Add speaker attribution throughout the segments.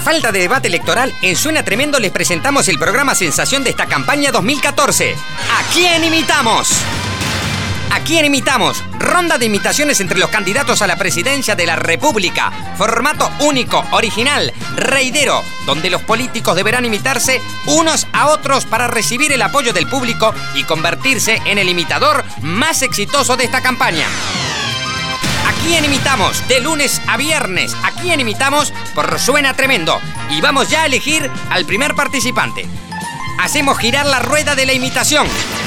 Speaker 1: falta de debate electoral, en Suena Tremendo les presentamos el programa sensación de esta campaña 2014. ¿A quién imitamos? ¿A quién imitamos? Ronda de imitaciones entre los candidatos a la presidencia de la República. Formato único, original, reidero, donde los políticos deberán imitarse unos a otros para recibir el apoyo del público y convertirse en el imitador más exitoso de esta campaña. ¿A quién imitamos? De lunes a viernes. ¿A quién imitamos? Por Suena Tremendo. Y vamos ya a elegir al primer participante. Hacemos girar la rueda de la imitación.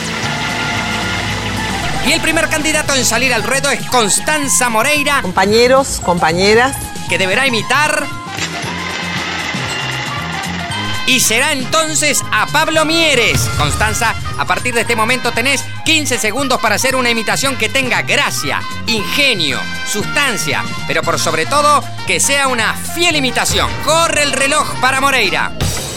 Speaker 1: Y el primer candidato en salir al ruedo es Constanza Moreira.
Speaker 2: Compañeros, compañeras.
Speaker 1: Que deberá imitar. Y será entonces a Pablo Mieres. Constanza, a partir de este momento tenés 15 segundos para hacer una imitación que tenga gracia, ingenio, sustancia, pero por sobre todo que sea una fiel imitación. Corre el reloj para Moreira.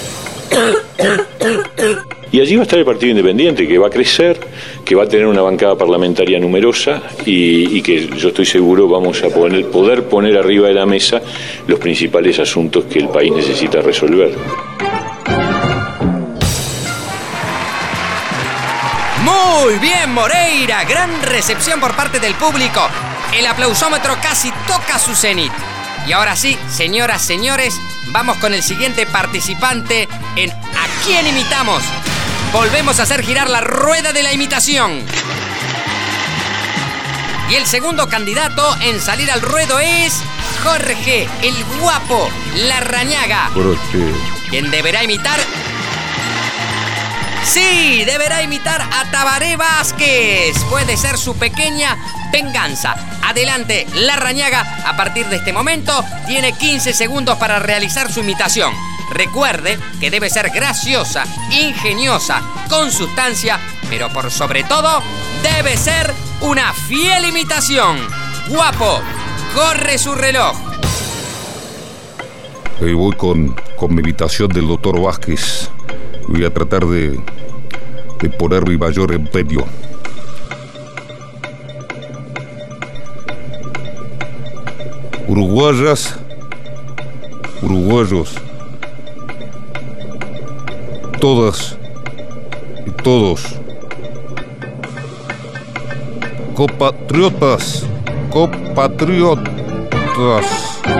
Speaker 3: Y allí va a estar el Partido Independiente, que va a crecer, que va a tener una bancada parlamentaria numerosa y que yo estoy seguro vamos a poder poner arriba de la mesa los principales asuntos que el país necesita resolver.
Speaker 1: Muy bien, Moreira. Gran recepción por parte del público. El aplausómetro casi toca su cenit. Y ahora sí, señoras, señores, vamos con el siguiente participante en ¿A quién imitamos? Volvemos a hacer girar la rueda de la imitación. Y el segundo candidato en salir al ruedo es Jorge, el guapo Larrañaga. Quien deberá imitar... Sí, deberá imitar a Tabaré Vázquez. Puede ser su pequeña venganza. Adelante, Larrañaga, a partir de este momento, tiene 15 segundos para realizar su imitación. Recuerde que debe ser graciosa, ingeniosa, con sustancia, pero por sobre todo, debe ser una fiel imitación. Guapo, corre su reloj.
Speaker 4: Voy con mi imitación del doctor Vázquez. Voy a tratar de poner mi mayor empeño. Uruguayas, uruguayos, todas y todos, compatriotas, compatriotas.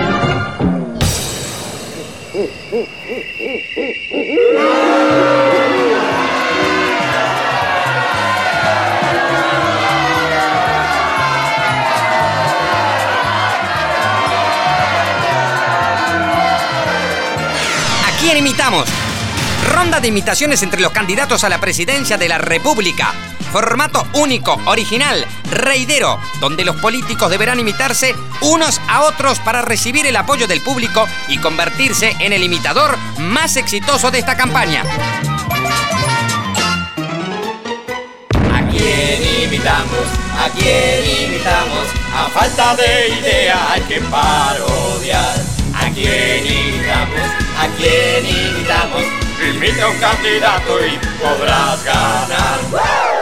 Speaker 1: ¿A quién imitamos? Ronda de imitaciones entre los candidatos a la presidencia de la República. Formato único, original, reidero, donde los políticos deberán imitarse unos a otros para recibir el apoyo del público y convertirse en el imitador más exitoso de esta campaña.
Speaker 5: ¿A quién imitamos? ¿A quién imitamos? A falta de idea hay que parodiar. ¿A quién imitamos? ¿A quién imitamos? Imita a un candidato y podrás ganar.